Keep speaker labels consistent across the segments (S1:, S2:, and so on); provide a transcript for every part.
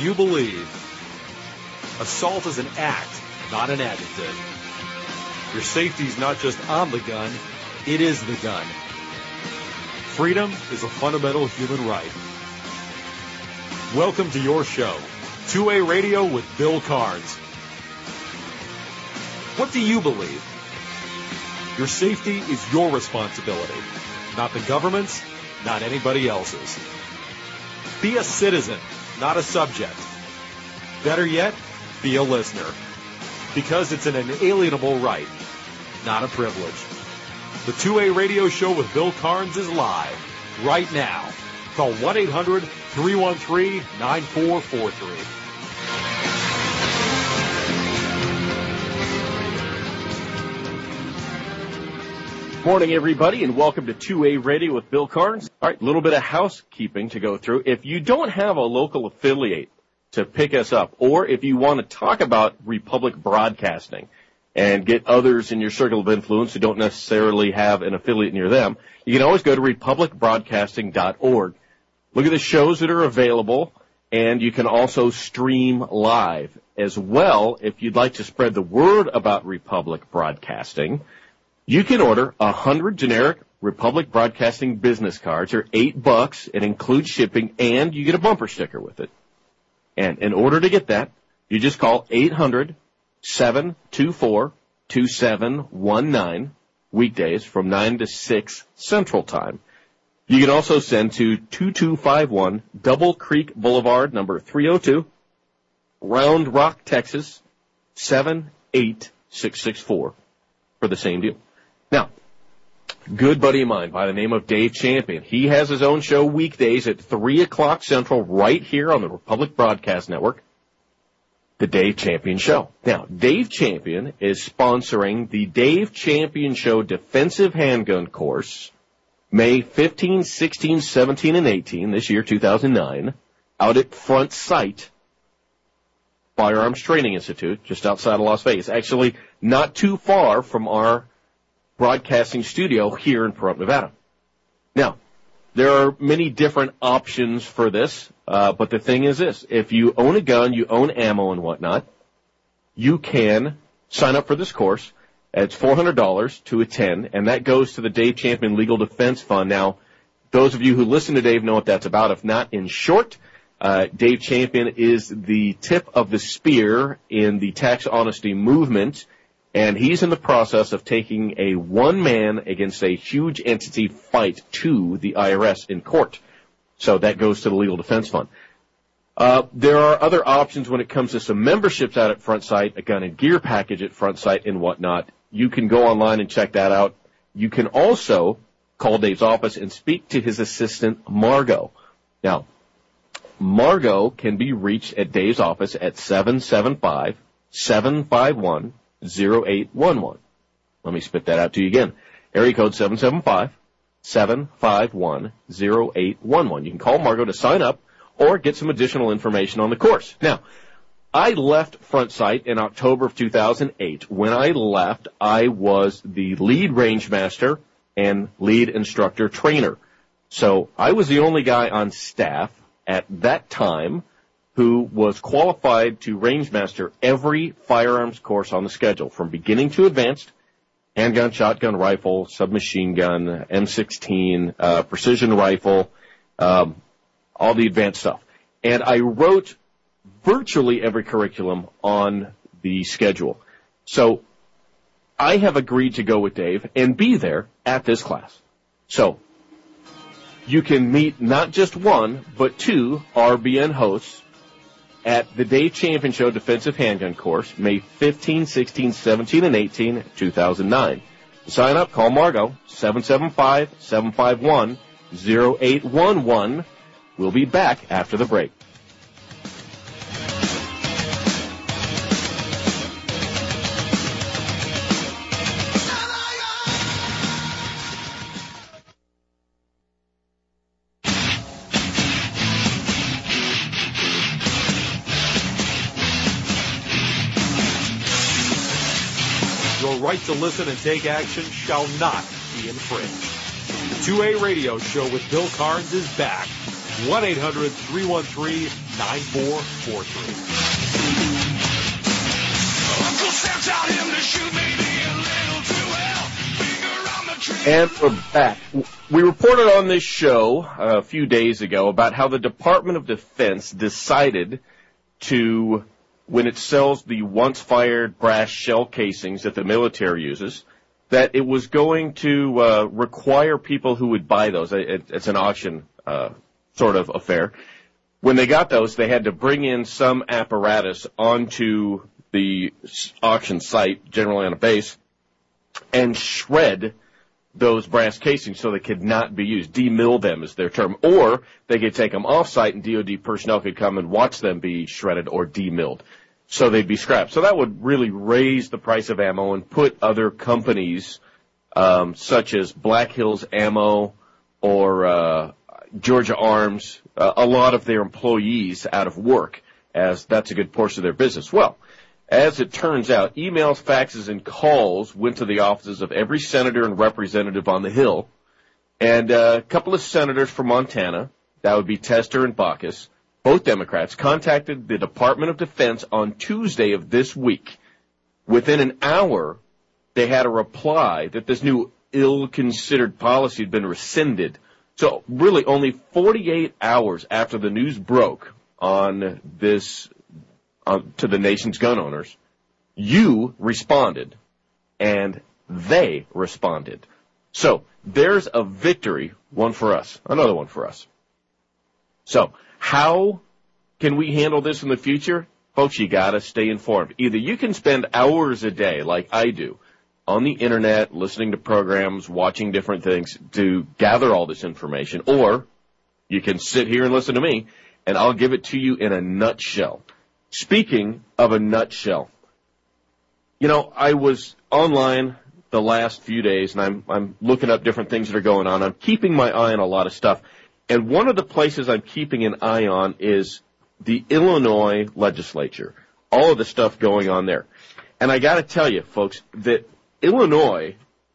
S1: you believe? Assault is an act, not an adjective. Your safety is not just on the gun, it is the gun. Freedom is a fundamental human right. Welcome to your show, 2A Radio with Bill Carnes. What do you believe? Your safety is your responsibility, not the government's, not anybody else's. Be a citizen, not a subject. Better yet, be a listener, because it's an inalienable right, not a privilege. The 2A Radio Show with Bill Carnes is live right now. Call 1-800-313-9443.
S2: Morning, everybody, and welcome to 2A Radio with Bill Carnes. All right, a little bit of housekeeping to go through. If you don't have a local affiliate to pick us up, or if you want to talk about Republic Broadcasting and get others in your circle of influence who don't necessarily have an affiliate near them, you can always go to republicbroadcasting.org. Look at the shows that are available, and you can also stream live as well. If you'd like to spread the word about Republic Broadcasting, you can order 100 generic Republic Broadcasting business cards. They're $8. It includes shipping, and you get a bumper sticker with it. And in order to get that, you just call 800-724-2719, weekdays from 9 to 6 Central Time. You can also send to 2251 Double Creek Boulevard, number 302, Round Rock, Texas, 78664 for the same deal. Now, good buddy of mine by the name of Dave Champion. He has his own show weekdays at 3 o'clock Central right here on the Republic Broadcast Network, The Dave Champion Show. Now, Dave Champion is sponsoring the Dave Champion Show Defensive Handgun Course, May 15, 16, 17, and 18, this year, 2009, out at Front Sight Firearms Training Institute, just outside of Las Vegas. Actually, not too far from our broadcasting studio here in Pahrump, Nevada. Now, there are many different options for this, but the thing is this. If you own a gun, you own ammo and whatnot, you can sign up for this course. It's $400 to attend, and that goes to the Dave Champion Legal Defense Fund. Now, those of you who listen to Dave know what that's about. If not, in short, Dave Champion is the tip of the spear in the tax honesty movement, and he's in the process of taking a one-man against a huge entity fight to the IRS in court. So that goes to the Legal Defense Fund. There are other options when it comes to some memberships out at Front Sight, a gun and gear package at Front Sight and whatnot. You can go online and check that out. You can also call Dave's office and speak to his assistant, Margot. Now, Margot can be reached at Dave's office at 775-751-0811. Let me spit that out to you again. Area code 775-751-0811. You can call Margot to sign up or get some additional information on the course. Now, I left Front Sight in October of 2008. When I left, I was the lead range master and lead instructor trainer. So I was the only guy on staff at that time who was qualified to range master every firearms course on the schedule, from beginning to advanced, handgun, shotgun, rifle, submachine gun, M16, precision rifle, all the advanced stuff. And I wrote virtually every curriculum on the schedule. So I have agreed to go with Dave and be there at this class. So you can meet not just one, but two RBN hosts at the Dave Champion Show Defensive Handgun Course, May 15, 16, 17, and 18, 2009. To sign up, call Margot, 775-751-0811. We'll be back after the break.
S1: Your right to listen and take action shall not be infringed. The 2A Radio Show with Bill Carnes is back 1-800-313-9443.
S2: And we're back. We reported on this show a few days ago about how the Department of Defense decided to, when it sells the once-fired brass shell casings that the military uses, that it was going to require people who would buy those. It's an auction sort of affair. When they got those, they had to bring in some apparatus onto the auction site, generally on a base, and shred those brass casings so they could not be used. Demill them is their term. Or they could take them off-site and DOD personnel could come and watch them be shredded or demilled. So they'd be scrapped. So that would really raise the price of ammo and put other companies, such as Black Hills Ammo or Georgia Arms, a lot of their employees out of work, as that's a good portion of their business. Well, as it turns out, emails, faxes, and calls went to the offices of every senator and representative on the Hill, and a couple of senators from Montana, that would be Tester and Baucus, both Democrats, contacted the Department of Defense on Tuesday of this week. Within an hour, they had a reply that this new ill-considered policy had been rescinded. So really only 48 hours after the news broke on this to the nation's gun owners, you responded, and they responded. So there's a victory, one for us, another one for us. So how can we handle this in the future? Folks, you got to stay informed. Either you can spend hours a day, like I do, on the Internet, listening to programs, watching different things to gather all this information, or you can sit here and listen to me, and I'll give it to you in a nutshell. Speaking of a nutshell, you know, I was online the last few days, and I'm looking up different things that are going on. I'm keeping my eye on a lot of stuff. And one of the places I'm keeping an eye on is the Illinois legislature, all of the stuff going on there. And I got to tell you, folks, that Illinois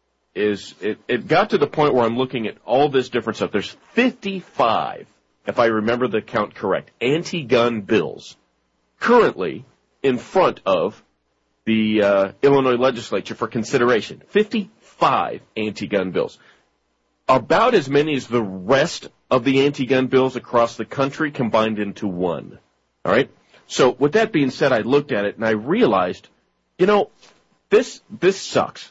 S2: it got to the point where I'm looking at all this different stuff. There's 55, if I remember the count correct, anti-gun bills currently in front of the Illinois legislature for consideration. 55 anti-gun bills. About as many as the rest of the anti-gun bills across the country combined into one. All right? So with that being said, I looked at it and I realized, you know, this sucks.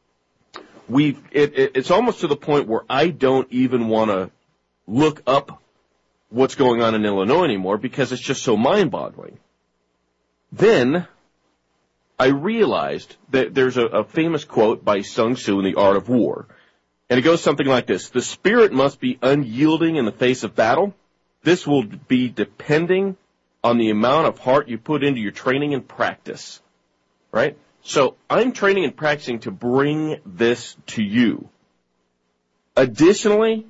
S2: It's almost to the point where I don't even want to look up what's going on in Illinois anymore because it's just so mind-boggling. Then I realized that there's a famous quote by Sun Tzu in The Art of War, and it goes something like this: the spirit must be unyielding in the face of battle. This will be depending on the amount of heart you put into your training and practice. Right? So I'm training and practicing to bring this to you. Additionally,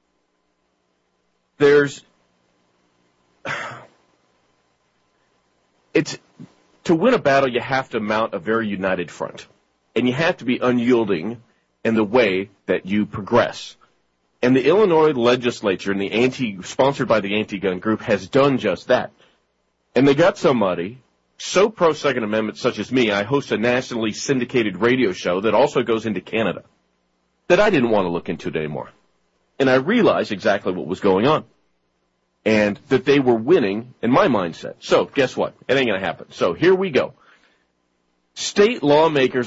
S2: to win a battle, you have to mount a very united front. And you have to be unyielding in the way that you progress. And the Illinois legislature and sponsored by the anti-gun group has done just that. And they got somebody so pro-Second Amendment such as me. I host a nationally syndicated radio show that also goes into Canada that I didn't want to look into it anymore. And I realized exactly what was going on. And that they were winning in my mindset. So, guess what? It ain't going to happen. So, here we go. A state lawmaker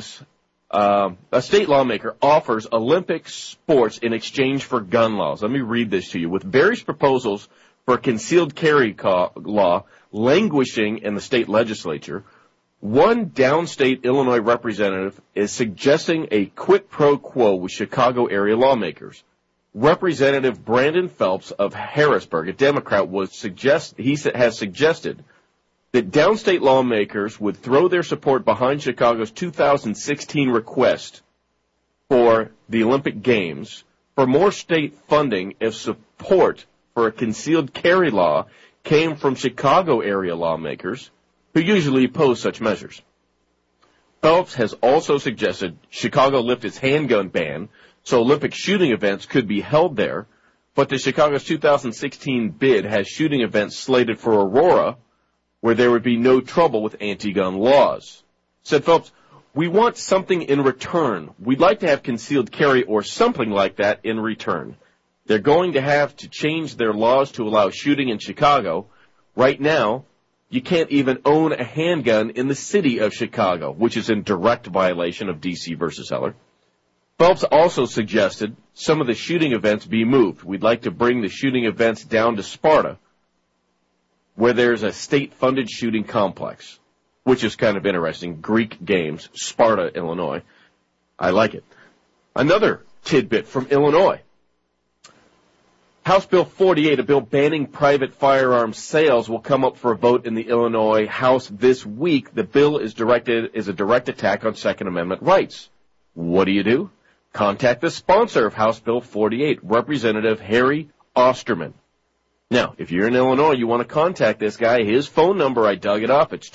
S2: offers Olympic sports in exchange for gun laws. Let me read this to you. With various proposals for a concealed carry law languishing in the state legislature, one downstate Illinois representative is suggesting a quid pro quo with Chicago area lawmakers. Representative Brandon Phelps of Harrisburg, a Democrat, has suggested that downstate lawmakers would throw their support behind Chicago's 2016 request for the Olympic Games for more state funding if support for a concealed carry law came from Chicago area lawmakers who usually oppose such measures. Phelps has also suggested Chicago lift its handgun ban so Olympic shooting events could be held there, But the Chicago's 2016 bid has shooting events slated for Aurora where there would be no trouble with anti-gun laws. Said Phelps, we want something in return. We'd like to have concealed carry or something like that in return. They're going to have to change their laws to allow shooting in Chicago. Right now, you can't even own a handgun in the city of Chicago, which is in direct violation of D.C. versus Heller. Phelps also suggested some of the shooting events be moved. We'd like to bring the shooting events down to Sparta, where there's a state-funded shooting complex, which is kind of interesting. Greek Games, Sparta, Illinois. I like it. Another tidbit from Illinois. House Bill 48, a bill banning private firearms sales, will come up for a vote in the Illinois House this week. The bill is a direct attack on Second Amendment rights. What do? Contact the sponsor of House Bill 48, Representative Harry Osterman. Now, if you're in Illinois, you want to contact this guy. His phone number, I dug it up. It's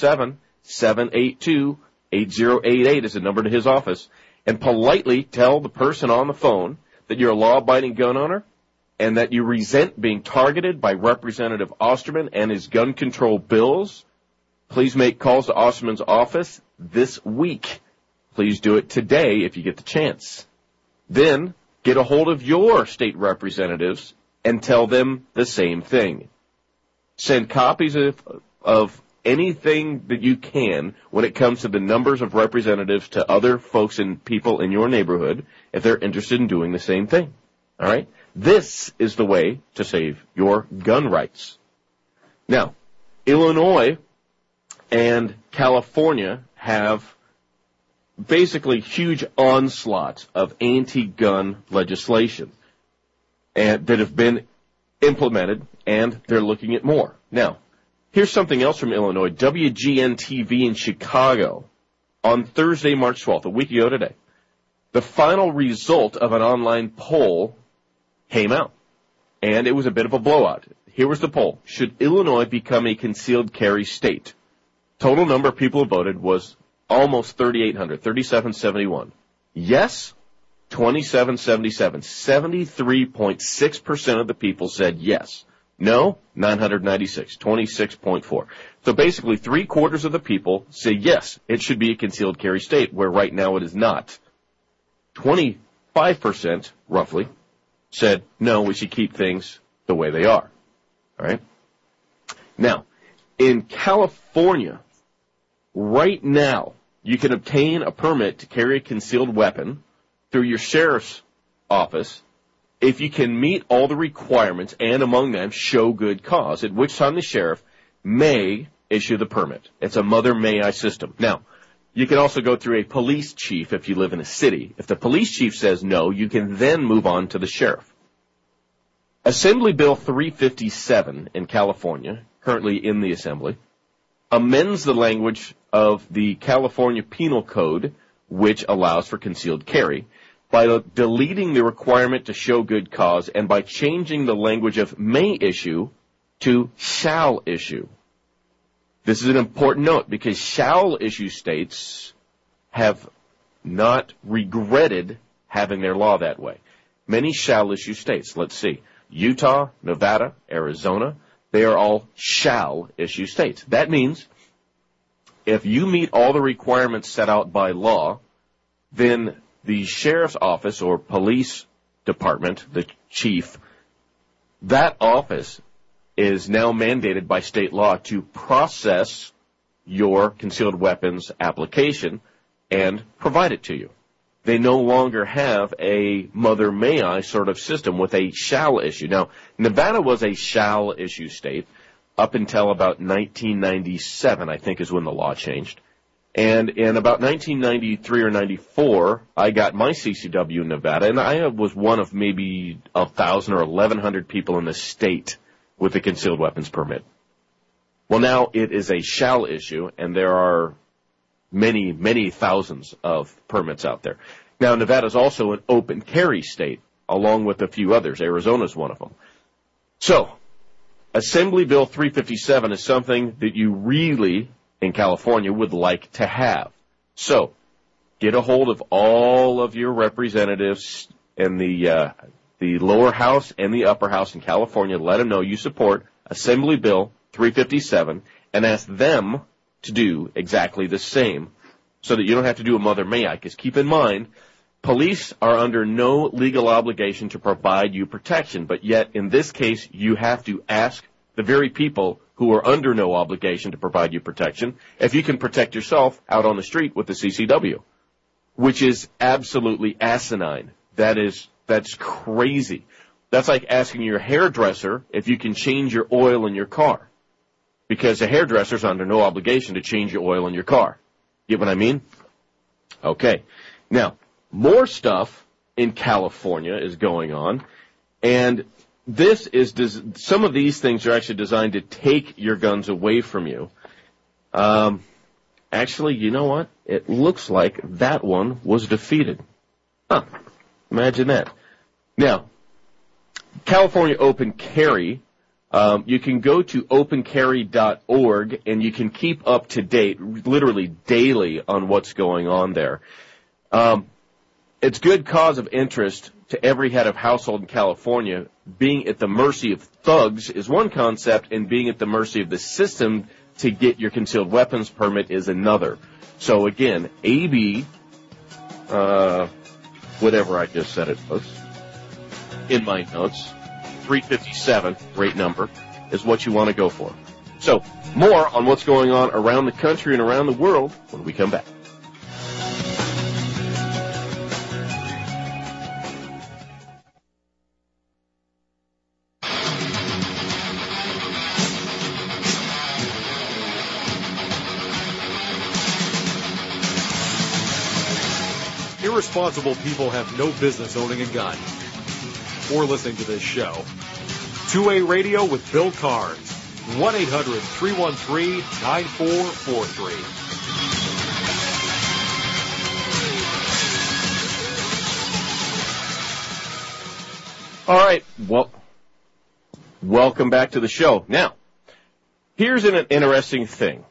S2: 217-782-8088 is the number to his office. And politely tell the person on the phone that you're a law-abiding gun owner and that you resent being targeted by Representative Osterman and his gun control bills. Please make calls to Osterman's office this week. Please do it today if you get the chance. Then get a hold of your state representatives and tell them the same thing. Send copies of anything that you can when it comes to the numbers of representatives to other folks and people in your neighborhood if they're interested in doing the same thing. All right? This is the way to save your gun rights. Now, Illinois and California have basically huge onslaughts of anti-gun legislation and that have been implemented, and they're looking at more. Now, here's something else from Illinois. WGN-TV in Chicago on Thursday, March 12th, a week ago today. The final result of an online poll came out, and it was a bit of a blowout. Here was the poll. Should Illinois become a concealed carry state? Total number of people who voted was almost 3,800, 3,771. Yes, 2,777. 73.6% of the people said yes. No, 996, 26.4. So basically 3/4 of the people say yes, it should be a concealed carry state, where right now it is not. 25%, roughly, said no, we should keep things the way they are. All right? Now, in California, right now, you can obtain a permit to carry a concealed weapon through your sheriff's office if you can meet all the requirements and, among them, show good cause, at which time the sheriff may issue the permit. It's a mother may I system. Now, you can also go through a police chief if you live in a city. If the police chief says no, you can then move on to the sheriff. Assembly Bill 357 in California, currently in the Assembly, amends the language of the California Penal Code, which allows for concealed carry, by deleting the requirement to show good cause and by changing the language of may issue to shall issue. This is an important note because shall issue states have not regretted having their law that way. Many shall issue states, let's see, Utah, Nevada, Arizona, they are all shall issue states. That means if you meet all the requirements set out by law, then the sheriff's office or police department, the chief, that office is now mandated by state law to process your concealed weapons application and provide it to you. They no longer have a mother may I sort of system with a shall issue. Now, Nevada was a shall issue state up until about 1997, I think, is when the law changed. And in about 1993 or 94, I got my CCW in Nevada, and I was one of maybe 1,000 or 1,100 people in the state with a concealed weapons permit. Well, now it is a shall issue, and there are many, many thousands of permits out there. Now, Nevada is also an open carry state, along with a few others. Arizona is one of them. So, Assembly Bill 357 is something that you really, in California, would like to have. So, get a hold of all of your representatives in the the lower house and the upper house in California, let them know you support Assembly Bill 357 and ask them to do exactly the same so that you don't have to do a mother may I. Because keep in mind, police are under no legal obligation to provide you protection, but yet in this case you have to ask the very people who are under no obligation to provide you protection if you can protect yourself out on the street with the CCW, which is absolutely asinine. That's crazy. That's like asking your hairdresser if you can change your oil in your car, because a hairdresser's under no obligation to change your oil in your car. Get what I mean? Okay. Now, more stuff in California is going on, and some of these things are actually designed to take your guns away from you. Actually, you know what? It looks like that one was defeated. Huh. Imagine that. Now, California Open Carry, you can go to opencarry.org and you can keep up to date, literally daily, on what's going on there. It's good cause of interest to every head of household in California. Being at the mercy of thugs is one concept, and being at the mercy of the system to get your concealed weapons permit is another. So again, AB, whatever I just said it was, in my notes, 357, rate number, is what you want to go for. So, more on what's going on around the country and around the world when we come back.
S1: Irresponsible people have no business owning a gun or listening to this show. 2A Radio with Bill Carnes. 1-800-313-9443.
S2: All right. Well, welcome back to the show. Now, here's an interesting thing.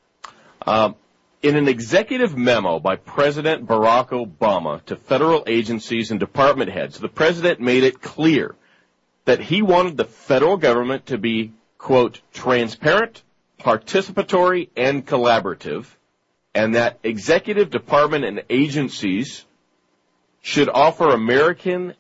S2: In an executive memo by President Barack Obama to federal agencies and department heads, the president made it clear that he wanted the federal government to be, quote, transparent, participatory, and collaborative, and that executive department and agencies should offer Americans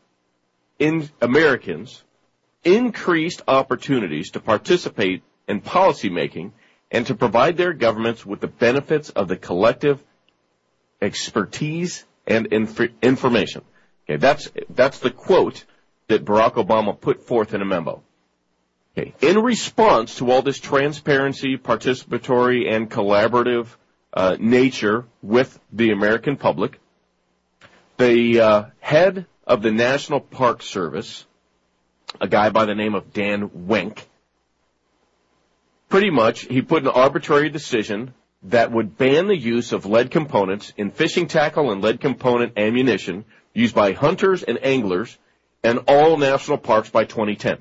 S2: increased opportunities to participate in policymaking and to provide their governments with the benefits of the collective expertise and information. Okay, that's the quote that Barack Obama put forth in a memo. Okay, in response to all this transparency, participatory, and collaborative nature with the American public, the head of the National Park Service, a guy by the name of Dan Wenk, pretty much, he put an arbitrary decision that would ban the use of lead components in fishing tackle and lead component ammunition used by hunters and anglers in all national parks by 2010.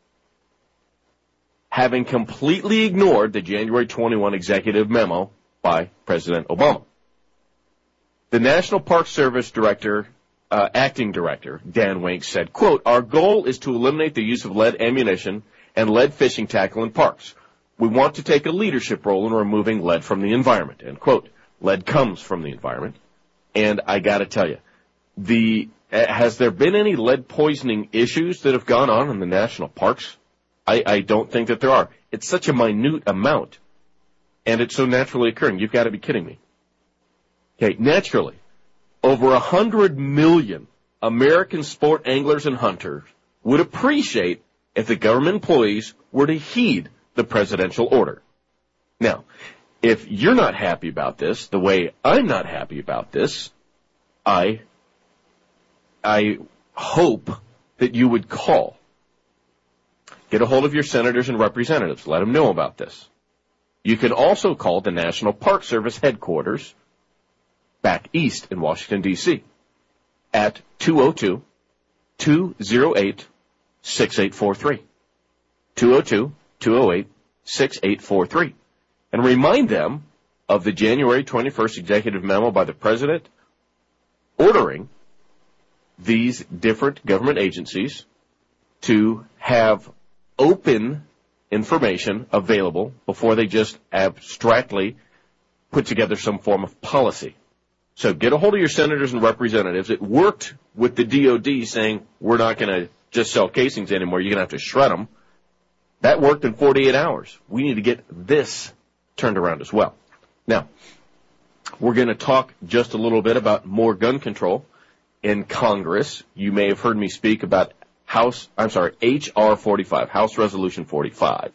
S2: Having completely ignored the January 21 executive memo by President Obama. The National Park Service acting director, Dan Wenk, said, quote, our goal is to eliminate the use of lead ammunition and lead fishing tackle in parks. We want to take a leadership role in removing lead from the environment, end quote. Lead comes from the environment. And I got to tell you, has there been any lead poisoning issues that have gone on in the national parks? I don't think that there are. It's such a minute amount, and it's so naturally occurring. You've got to be kidding me. Okay, naturally, over 100 million American sport anglers and hunters would appreciate if the government employees were to heed the presidential order. Now, if you're not happy about this, the way I'm not happy about this, I hope that you would call. Get a hold of your senators and representatives. Let them know about this. You can also call the National Park Service headquarters back east in Washington, D.C. at 202-208-6843. 202-208-6843. And remind them of the January 21st executive memo by the President ordering these different government agencies to have open information available before they just abstractly put together some form of policy. So get a hold of your senators and representatives. It worked with the DOD saying, we're not going to just sell casings anymore. You're going to have to shred them. That worked in 48 hours. We need to get this turned around as well. Now, we're going to talk just a little bit about more gun control in Congress. You may have heard me speak about H.R. 45, House Resolution 45.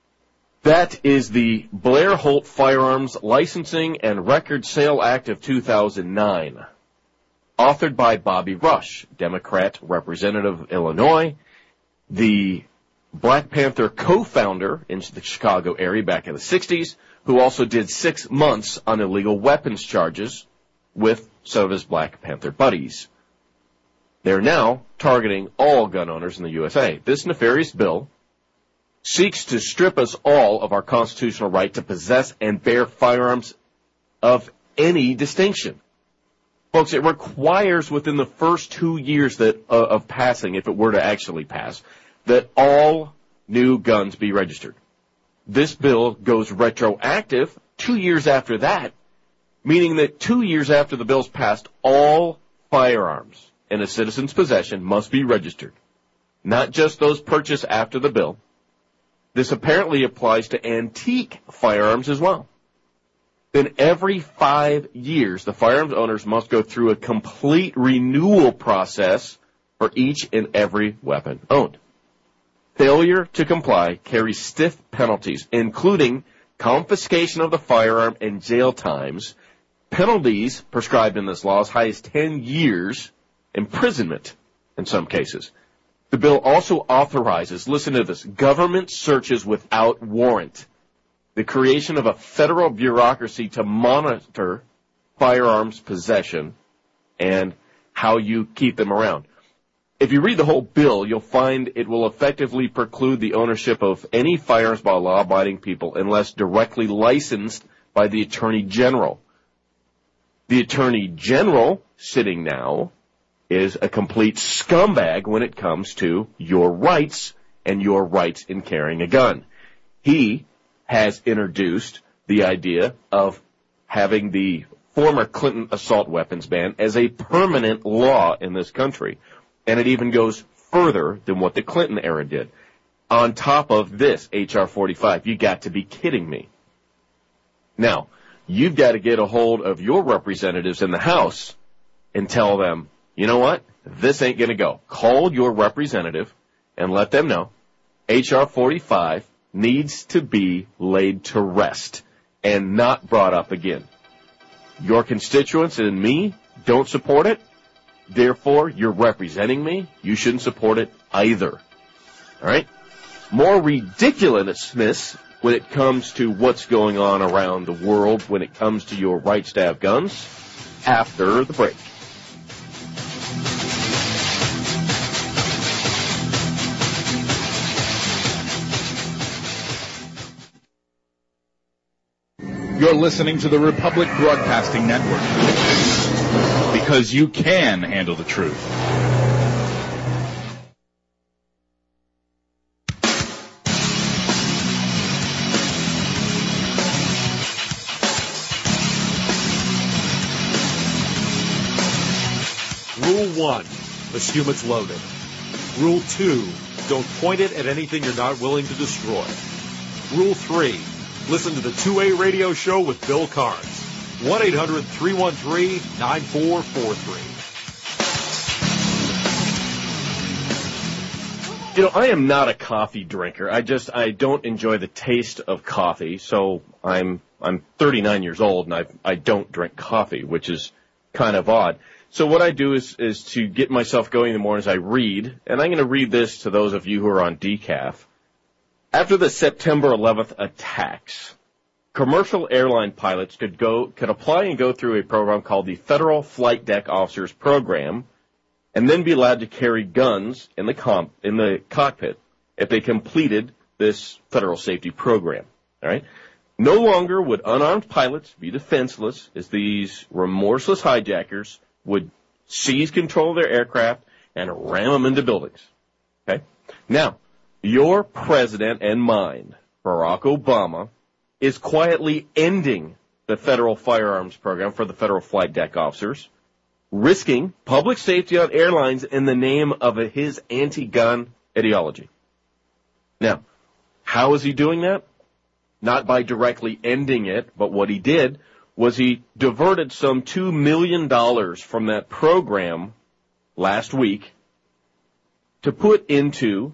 S2: That is the Blair Holt Firearms Licensing and Record Sale Act of 2009, authored by Bobby Rush, Democrat representative of Illinois, the Black Panther co-founder in the Chicago area back in the 60s, who also did 6 months on illegal weapons charges with some of his Black Panther buddies. They're now targeting all gun owners in the USA. This nefarious bill seeks to strip us all of our constitutional right to possess and bear firearms of any distinction. Folks, it requires within the first 2 years of passing, if it were to actually pass, that all new guns be registered. This bill goes retroactive 2 years after that, meaning that 2 years after the bill's passed, all firearms in a citizen's possession must be registered, not just those purchased after the bill. This apparently applies to antique firearms as well. Then every 5 years, the firearms owners must go through a complete renewal process for each and every weapon owned. Failure to comply carries stiff penalties, including confiscation of the firearm and jail times, penalties prescribed in this law as high as 10 years imprisonment in some cases. The bill also authorizes, listen to this, government searches without warrant, the creation of a federal bureaucracy to monitor firearms possession and how you keep them around. If you read the whole bill, you'll find it will effectively preclude the ownership of any firearms by law-abiding people unless directly licensed by the Attorney General. The Attorney General, sitting now, is a complete scumbag when it comes to your rights and your rights in carrying a gun. He has introduced the idea of having the former Clinton assault weapons ban as a permanent law in this country. And it even goes further than what the Clinton era did. On top of this, H.R. 45, you got to be kidding me. Now, you've got to get a hold of your representatives in the House and tell them, you know what? This ain't going to go. Call your representative and let them know H.R. 45 needs to be laid to rest and not brought up again. Your constituents and me don't support it. Therefore, you're representing me. You shouldn't support it either. All right? More ridiculousness when it comes to what's going on around the world when it comes to your rights to have guns after the break.
S3: You're listening to the Republic Broadcasting Network, because you can handle the truth.
S1: Rule 1, assume it's loaded. Rule 2, don't point it at anything you're not willing to destroy. Rule 3, listen to the 2A radio show with Bill Carnes. 1-800-313-9443.
S2: You know, I am not a coffee drinker. I don't enjoy the taste of coffee. So I'm 39 years old and I don't drink coffee, which is kind of odd. So what I do is to get myself going in the mornings, I read, and I'm going to read this to those of you who are on decaf. After the September 11th attacks, commercial airline pilots could apply and go through a program called the Federal Flight Deck Officers Program, and then be allowed to carry guns in the cockpit if they completed this federal safety program. All right. No longer would unarmed pilots be defenseless as these remorseless hijackers would seize control of their aircraft, and ram them into buildings. Okay? Now, your president and mine, Barack Obama, is quietly ending the federal firearms program for the federal flight deck officers, risking public safety on airlines in the name of his anti-gun ideology. Now, how is he doing that? Not by directly ending it, but what he did was he diverted some $2 million from that program last week to put into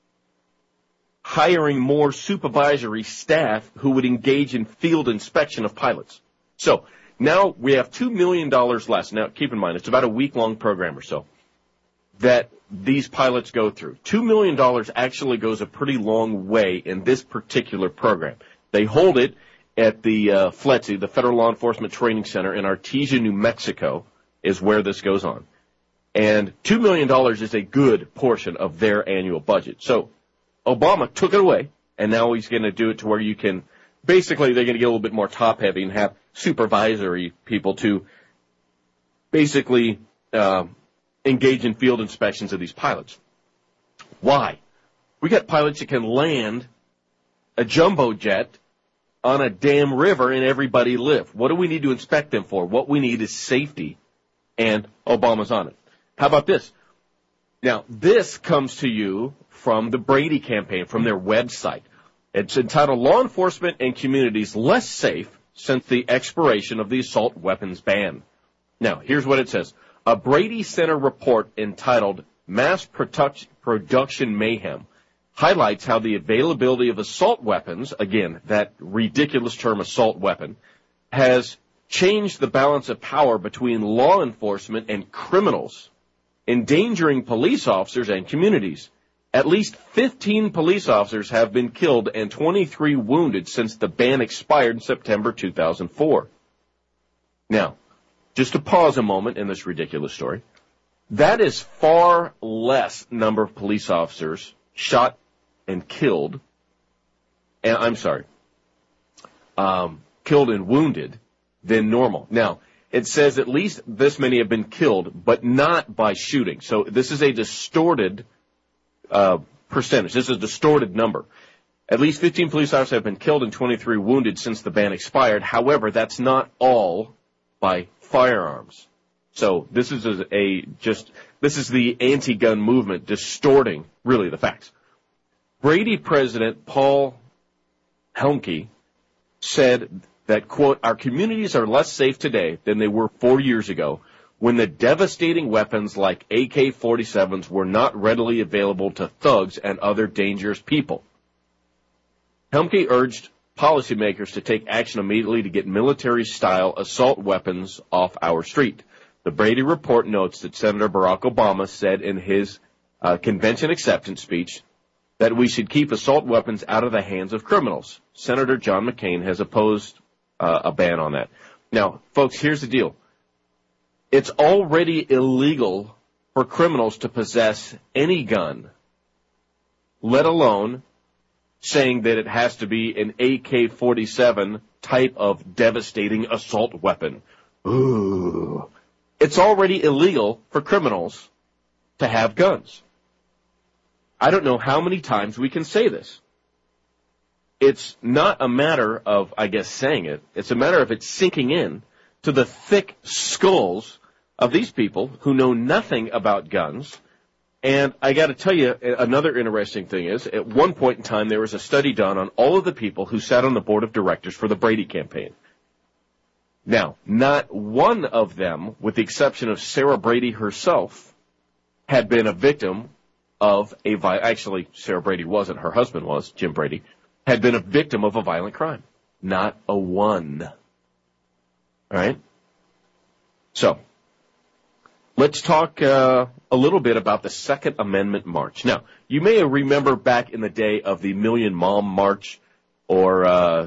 S2: hiring more supervisory staff who would engage in field inspection of pilots. So now we have $2 million less. Now, keep in mind, it's about a week-long program or so that these pilots go through. $2 million actually goes a pretty long way in this particular program. They hold it at the FLETC, the Federal Law Enforcement Training Center in Artesia, New Mexico, is where this goes on. And $2 million is a good portion of their annual budget. So Obama took it away, and now he's going to do it to where you can, basically they're going to get a little bit more top-heavy and have supervisory people to basically engage in field inspections of these pilots. Why? We got pilots that can land a jumbo jet on a damn river and everybody live. What do we need to inspect them for? What we need is safety, and Obama's on it. How about this? Now, this comes to you from the Brady campaign, from their website. It's entitled Law Enforcement and Communities Less Safe Since the Expiration of the Assault Weapons Ban. Now, here's what it says. A Brady Center report entitled Mass Production Mayhem highlights how the availability of assault weapons, again, that ridiculous term assault weapon, has changed the balance of power between law enforcement and criminals, endangering police officers and communities. At least 15 police officers have been killed and 23 wounded since the ban expired in September 2004. Now, just to pause a moment in this ridiculous story, that is far less number of police officers shot and killed, and killed and wounded than normal. Now, it says at least this many have been killed, but not by shooting. So this is a distorted percentage. This is a distorted number. At least 15 police officers have been killed and 23 wounded since the ban expired. However, that's not all by firearms. So this is the anti-gun movement distorting really the facts. Brady President Paul Helmke said that, quote, our communities are less safe today than they were 4 years ago when the devastating weapons like AK-47s were not readily available to thugs and other dangerous people. Helmke urged policymakers to take action immediately to get military-style assault weapons off our street. The Brady report notes that Senator Barack Obama said in his convention acceptance speech that we should keep assault weapons out of the hands of criminals. Senator John McCain has opposed a ban on that. Now, folks, here's the deal. It's already illegal for criminals to possess any gun, let alone saying that it has to be an AK-47 type of devastating assault weapon. Ooh. It's already illegal for criminals to have guns. I don't know how many times we can say this. It's not a matter of, I guess, saying it. It's a matter of it sinking in to the thick skulls of these people who know nothing about guns. And I got to tell you, another interesting thing is, at one point in time, there was a study done on all of the people who sat on the board of directors for the Brady campaign. Now, not one of them, with the exception of Sarah Brady herself, had been a victim of actually, Sarah Brady wasn't, her husband was, Jim Brady, had been a victim of a violent crime. Not a one. All right? So, let's talk a little bit about the Second Amendment March. Now, you may remember back in the day of the Million Mom March, or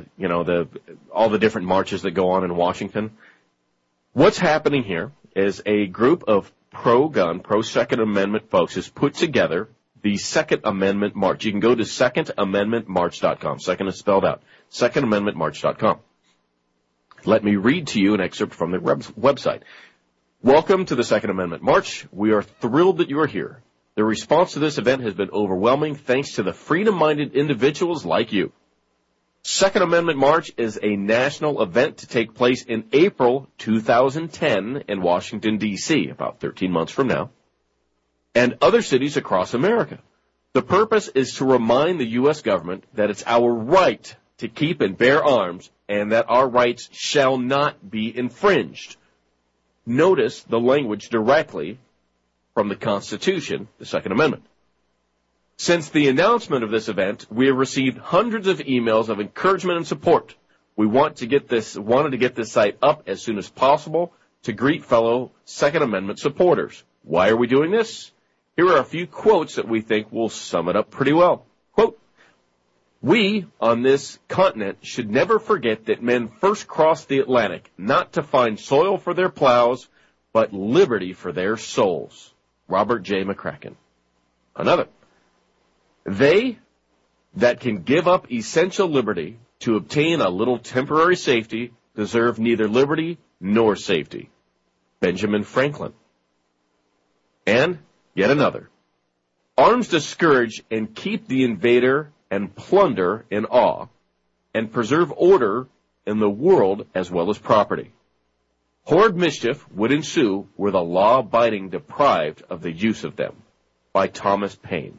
S2: all the different marches that go on in Washington. What's happening here is a group of pro-gun, pro-Second Amendment folks has put together the Second Amendment March. You can go to secondamendmentmarch.com. Second is spelled out. secondamendmentmarch.com. Let me read to you an excerpt from the website. Welcome to the Second Amendment March. We are thrilled that you are here. The response to this event has been overwhelming thanks to the freedom-minded individuals like you. Second Amendment March is a national event to take place in April 2010 in Washington, D.C., about 13 months from now, and other cities across America. The purpose is to remind the U.S. government that it's our right to keep and bear arms and that our rights shall not be infringed. Notice the language directly from the Constitution, the Second Amendment. Since the announcement of this event, we have received hundreds of emails of encouragement and support. We wanted to get this site up as soon as possible to greet fellow Second Amendment supporters. Why are we doing this? Here are a few quotes that we think will sum it up pretty well. Quote, "We on this continent should never forget that men first crossed the Atlantic not to find soil for their plows, but liberty for their souls." Robert J. McCracken. Another, "They that can give up essential liberty to obtain a little temporary safety deserve neither liberty nor safety." Benjamin Franklin. And yet another, "Arms discourage and keep the invader and plunder in awe, and preserve order in the world as well as property. Horrid mischief would ensue were the law-abiding deprived of the use of them." By Thomas Paine.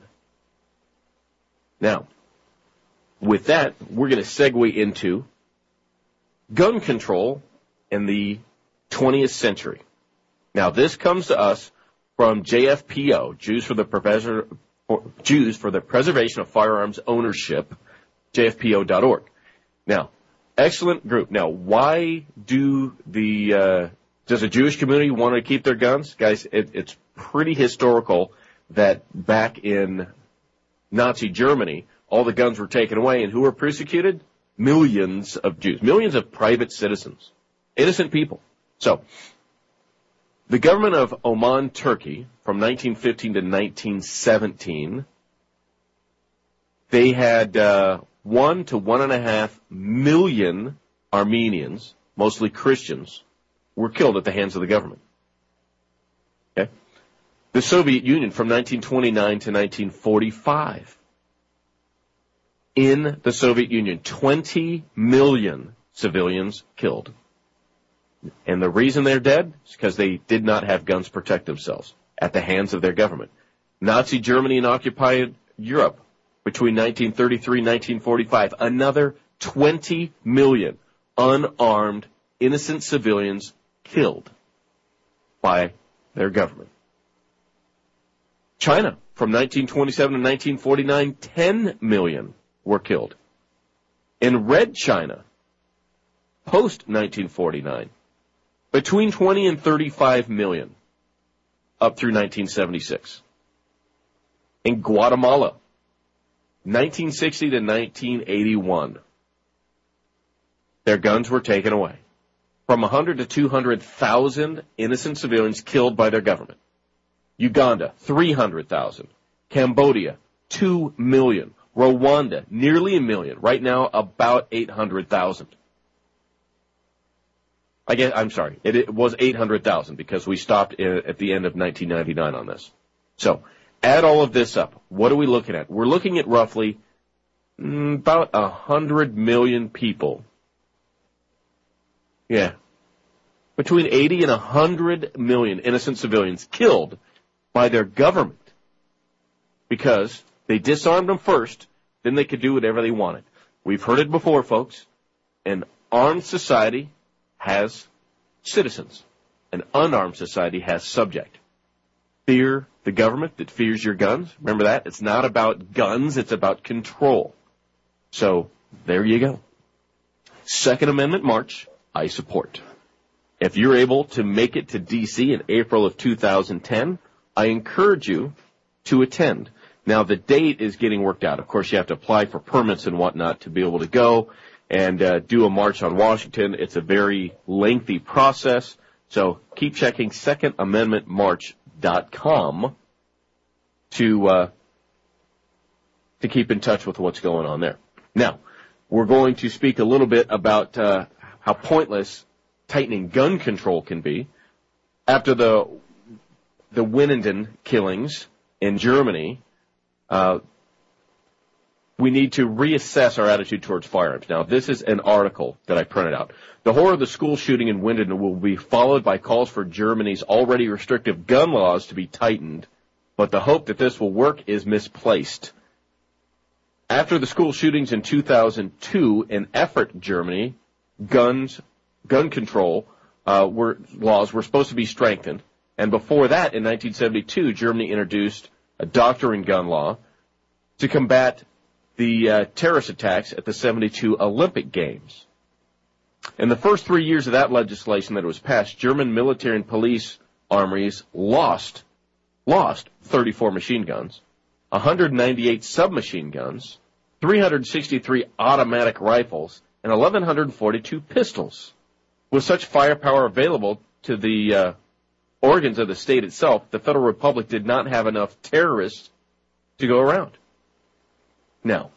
S2: Now, with that, we're going to segue into gun control in the 20th century. Now, this comes to us from JFPO, Jews for the Preservation of Firearms Ownership, JFPO.org. Now, excellent group. Now, why does a Jewish community want to keep their guns? Guys, it's pretty historical that back in Nazi Germany, all the guns were taken away, and who were persecuted? Millions of Jews, millions of private citizens, innocent people. So, the government of Oman, Turkey, from 1915 to 1917, they had 1 to 1.5 million Armenians, mostly Christians, were killed at the hands of the government. Okay? The Soviet Union from 1929 to 1945. In the Soviet Union, 20 million civilians killed. And the reason they're dead is because they did not have guns to protect themselves at the hands of their government. Nazi Germany and occupied Europe between 1933 and 1945. Another 20 million unarmed, innocent civilians killed by their government. China, from 1927 to 1949, 10 million were killed. In Red China, post-1949, between 20 and 35 million, up through 1976. In Guatemala, 1960 to 1981, their guns were taken away. From 100 to 200,000 innocent civilians killed by their government. Uganda, 300,000. Cambodia, 2 million. Rwanda, nearly 1 million. Right now, about 800,000. It was 800,000 because we stopped at the end of 1999 on this. So, add all of this up. What are we looking at? We're looking at roughly about 100 million people. Yeah. Between 80 and 100 million innocent civilians killed by their government because they disarmed them first, then they could do whatever they wanted. We've heard it before, folks. An armed society has citizens. An unarmed society has subject. Fear the government that fears your guns. Remember that? It's not about guns, it's about control. So, there you go. Second Amendment March, I support. If you're able to make it to D.C. in April of 2010, I encourage you to attend. Now, the date is getting worked out. Of course, you have to apply for permits and whatnot to be able to go and do a march on Washington. It's a very lengthy process. So keep checking secondamendmentmarch.com to keep in touch with what's going on there. Now, we're going to speak a little bit about how pointless tightening gun control can be. after the Winnenden killings in Germany, we need to reassess our attitude towards firearms. Now, this is an article that I printed out. The horror of the school shooting in Winnenden will be followed by calls for Germany's already restrictive gun laws to be tightened, but the hope that this will work is misplaced. After the school shootings in 2002 in Erfurt, Germany, gun control laws were supposed to be strengthened. And before that, in 1972, Germany introduced a doctrine gun law to combat the terrorist attacks at the 72 Olympic Games. In the first 3 years of that legislation that was passed, German military and police armories lost 34 machine guns, 198 submachine guns, 363 automatic rifles, and 1,142 pistols. With such firepower available to the organs of the state itself, the Federal Republic did not have enough terrorists to go around. Now,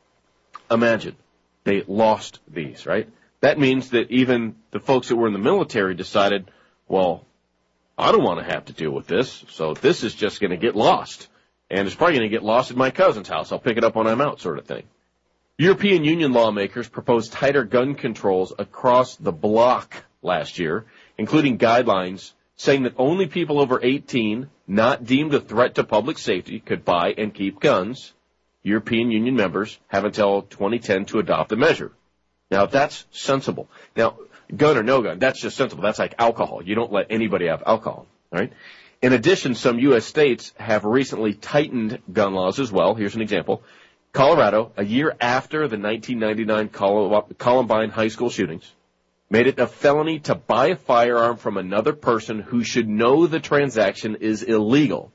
S2: imagine they lost these, right? That means that even the folks that were in the military decided, well, I don't want to have to deal with this, so this is just going to get lost. And it's probably going to get lost at my cousin's house. I'll pick it up when I'm out, sort of thing. European Union lawmakers proposed tighter gun controls across the bloc last year, including guidelines saying that only people over 18, not deemed a threat to public safety, could buy and keep guns. European Union members have until 2010 to adopt the measure. Now, that's sensible. Now, gun or no gun, that's just sensible. That's like alcohol. You don't let anybody have alcohol, right? In addition, some U.S. states have recently tightened gun laws as well. Here's an example. Colorado, a year after the 1999 Columbine high school shootings, made it a felony to buy a firearm from another person who should know the transaction is illegal.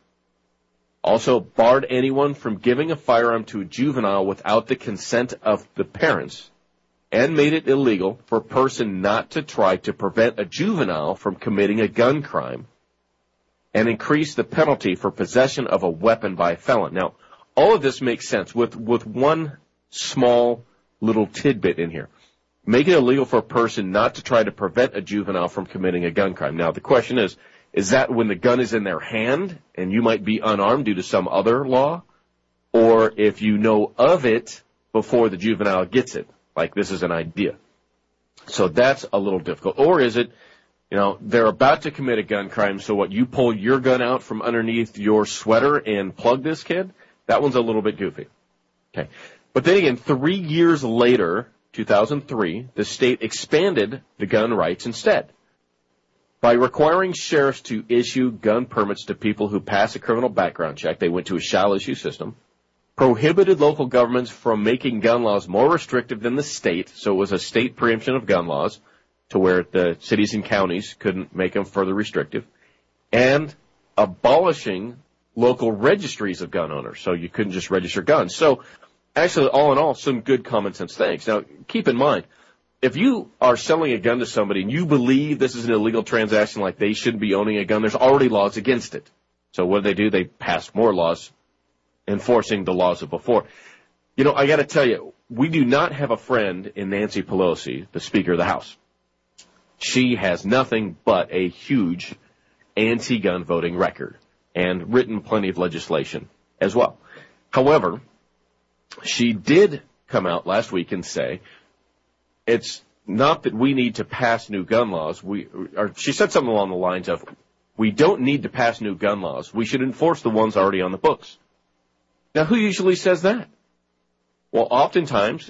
S2: Also barred anyone from giving a firearm to a juvenile without the consent of the parents, and made it illegal for a person not to try to prevent a juvenile from committing a gun crime, and increased the penalty for possession of a weapon by a felon. Now, all of this makes sense with one small little tidbit in here. Make it illegal for a person not to try to prevent a juvenile from committing a gun crime. Now, the question is that when the gun is in their hand and you might be unarmed due to some other law? Or if you know of it before the juvenile gets it, like this is an idea. So that's a little difficult. Or is it, they're about to commit a gun crime, so what, you pull your gun out from underneath your sweater and plug this kid? That one's a little bit goofy. Okay. But then again, 3 years later, 2003, the state expanded the gun rights instead. By requiring sheriffs to issue gun permits to people who pass a criminal background check, they went to a shall-issue system, prohibited local governments from making gun laws more restrictive than the state, so it was a state preemption of gun laws to where the cities and counties couldn't make them further restrictive, and abolishing local registries of gun owners, so you couldn't just register guns. So actually, all in all, some good common sense things. Now, keep in mind, if you are selling a gun to somebody and you believe this is an illegal transaction, like they shouldn't be owning a gun, there's already laws against it. So what do? They pass more laws enforcing the laws of before. I got to tell you, we do not have a friend in Nancy Pelosi, the Speaker of the House. She has nothing but a huge anti-gun voting record and written plenty of legislation as well. However, she did come out last week and say it's not that we need to pass new gun laws. She said something along the lines of, we don't need to pass new gun laws. We should enforce the ones already on the books. Now, who usually says that? Well, oftentimes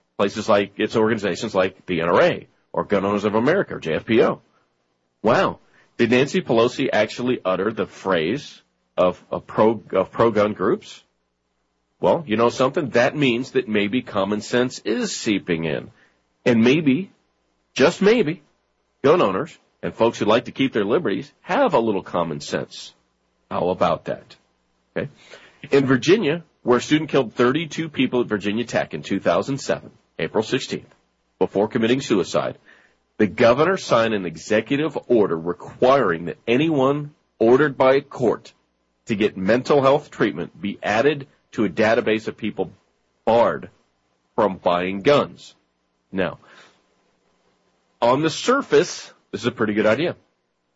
S2: it's organizations like the NRA or Gun Owners of America or JFPO. Wow. Did Nancy Pelosi actually utter the phrase of pro-gun groups? Well, you know something? That means that maybe common sense is seeping in. And maybe, just maybe, gun owners and folks who like to keep their liberties have a little common sense. How about that? Okay. In Virginia, where a student killed 32 people at Virginia Tech in 2007, April 16th, before committing suicide, the governor signed an executive order requiring that anyone ordered by a court to get mental health treatment be added to a database of people barred from buying guns. Now, on the surface, this is a pretty good idea.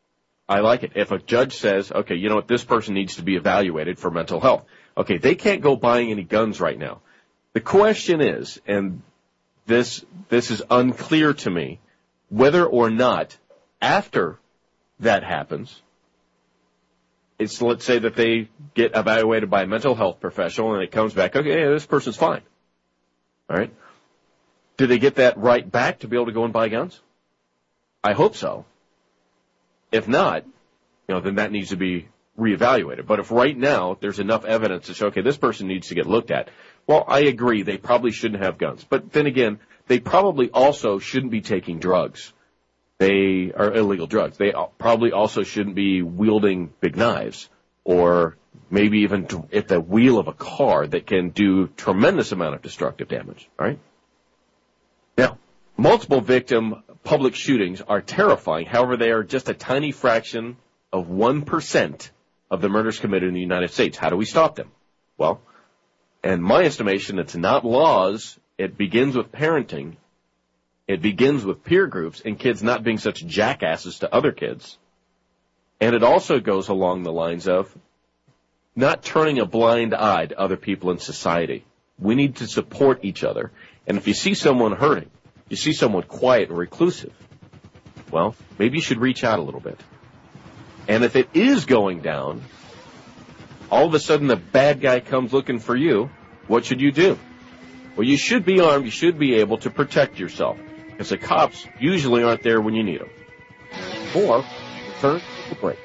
S2: I like it. If a judge says, okay, you know what, this person needs to be evaluated for mental health. Okay, they can't go buying any guns right now. The question is, and this is unclear to me, whether or not after that happens, let's say that they get evaluated by a mental health professional and it comes back, okay, yeah, this person's fine. All right? Do they get that right back to be able to go and buy guns? I hope so. If not, then that needs to be reevaluated. But if right now there's enough evidence to show, okay, this person needs to get looked at, well, I agree, they probably shouldn't have guns. But then again, they probably also shouldn't be taking drugs. They are illegal drugs. They probably also shouldn't be wielding big knives or maybe even at the wheel of a car that can do tremendous amount of destructive damage. All right? Now, multiple victim public shootings are terrifying. However, they are just a tiny fraction of 1% of the murders committed in the United States. How do we stop them? Well, in my estimation, it's not laws. It begins with parenting. It begins with peer groups and kids not being such jackasses to other kids. And it also goes along the lines of not turning a blind eye to other people in society. We need to support each other. And if you see someone hurting, you see someone quiet and reclusive, well, maybe you should reach out a little bit. And if it is going down, all of a sudden the bad guy comes looking for you, what should you do? Well, you should be armed. You should be able to protect yourself. Because the cops usually aren't there when you need them. Or, return to the break.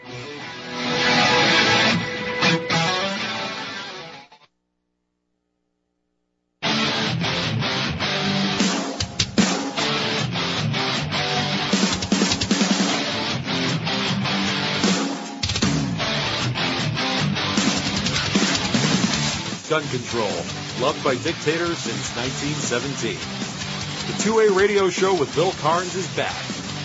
S1: Gun control, loved by dictators since 1917. The 2A radio show with Bill Carnes is back.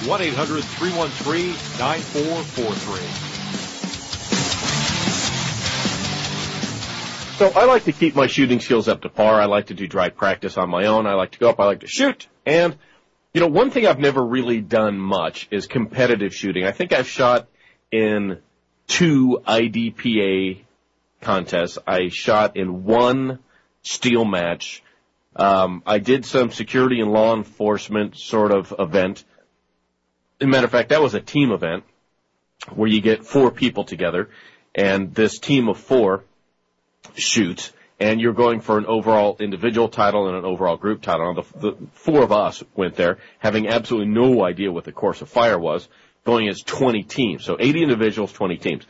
S1: 1-800-313-9443.
S2: So I like to keep my shooting skills up to par. I like to do dry practice on my own. I like to go up. I like to shoot. And, one thing I've never really done much is competitive shooting. I think I've shot in 2 IDPA contests. I shot in 1 steel match. I did some security and law enforcement sort of event. As a matter of fact, that was a team event where you get 4 people together, and this team of 4 shoots, and you're going for an overall individual title and an overall group title. Now, the 4 of us went there, having absolutely no idea what the course of fire was, going as 20 teams. So 80 individuals, 20 teams.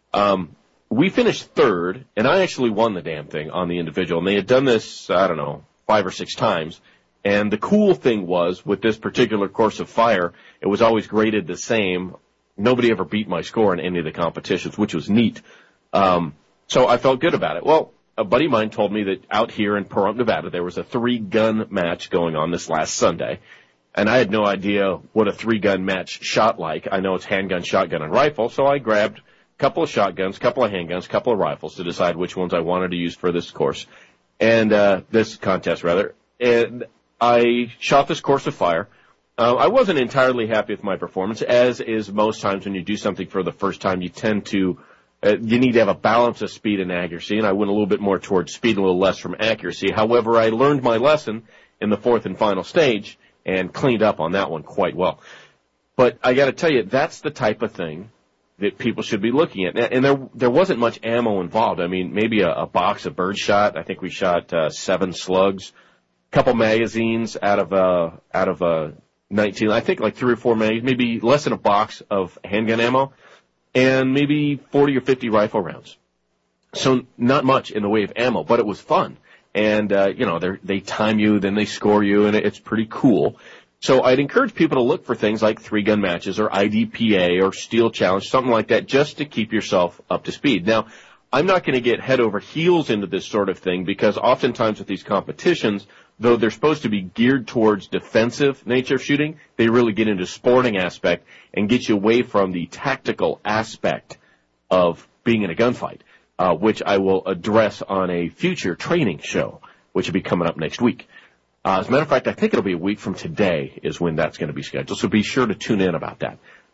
S2: We finished 3rd, and I actually won the damn thing on the individual, and they had done this, 5 or 6 times. And the cool thing was, with this particular course of fire, it was always graded the same. Nobody ever beat my score in any of the competitions, which was neat. So I felt good about it. Well, a buddy of mine told me that out here in Pahrump, Nevada, there was a 3-gun match going on this last Sunday. And I had no idea what a 3-gun match shot like. I know it's handgun, shotgun, and rifle, so I grabbed a couple of shotguns, a couple of handguns, a couple of rifles to decide which ones I wanted to use for this course. And this contest, rather. And I shot this course of fire. I wasn't entirely happy with my performance, as is most times when you do something for the first time. You tend to, you need to have a balance of speed and accuracy, and I went a little bit more towards speed, a little less from accuracy. However, I learned my lesson in the 4th and final stage and cleaned up on that one quite well. But I got to tell you, that's the type of thing that people should be looking at. And there wasn't much ammo involved. I mean, maybe a box of birdshot. I think we shot 7 slugs, a couple magazines out of a 19. I think like 3 or 4 magazines, maybe less than a box of handgun ammo, and maybe 40 or 50 rifle rounds. So not much in the way of ammo, but it was fun. And they time you, then they score you, and it's pretty cool. So I'd encourage people to look for things like 3-gun matches or IDPA or Steel Challenge, something like that, just to keep yourself up to speed. Now, I'm not going to get head over heels into this sort of thing because oftentimes with these competitions, though they're supposed to be geared towards defensive nature of shooting, they really get into sporting aspect and get you away from the tactical aspect of being in a gunfight, which I will address on a future training show, which will be coming up next week. As a matter of fact, I think it'll be a week from today is when that's going to be scheduled, so be sure to tune in about that.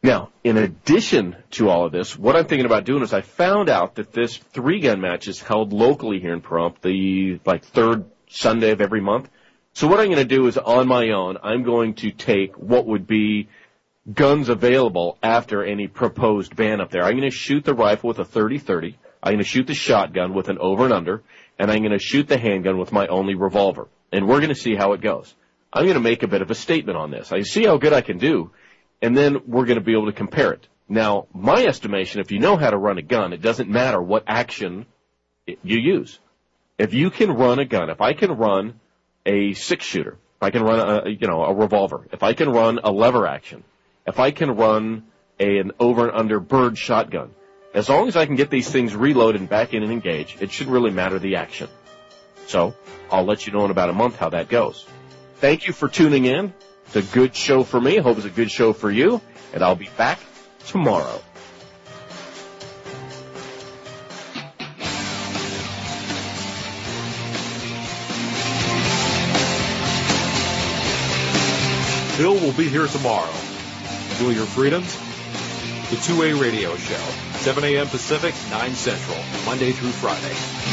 S2: Now, in addition to all of this, what I'm thinking about doing is I found out that this 3-gun match is held locally here in Pahrump, the third Sunday of every month. So what I'm going to do is on my own, I'm going to take what would be guns available after any proposed ban up there. I'm going to shoot the rifle with a 30-30. I'm going to shoot the shotgun with an over and under, and I'm going to shoot the handgun with my only revolver. And we're going to see how it goes. I'm going to make a bit of a statement on this. I see how good I can do, and then we're going to be able to compare it. Now, my estimation, if you know how to run a gun, it doesn't matter what action you use. If you can run a gun, if I can run a 6-shooter, if I can run a revolver, if I can run a lever action, if I can run an over and under bird shotgun, as long as I can get these things reloaded and back in and engage, it shouldn't really matter the action. So I'll let you know in about a month how that goes. Thank you for tuning in. It's a good show for me. I hope it's a good show for you. And I'll be back tomorrow.
S1: Bill will be here tomorrow. Enjoy your freedoms. The 2A Radio Show, 7 a.m. Pacific, 9 Central, Monday through Friday.